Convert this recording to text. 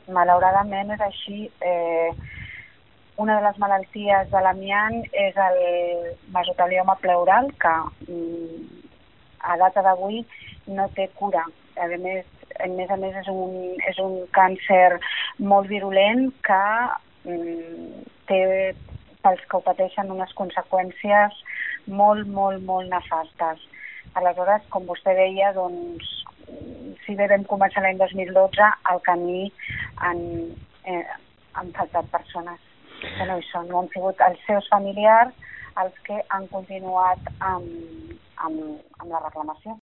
malauradament és així. Una de les malalties de l'amiant és el mesotelioma pleural, que a data d'avui no té cura. A més a més és un càncer molt virulent que té, pels que ho pateixen, unes conseqüències molt nefastes. Aleshores, com vostè deia, doncs, si bé vam començar l'any 2012, el camí han faltat persones que no hi són. No han sigut els seus familiars els que han continuat amb la reclamació.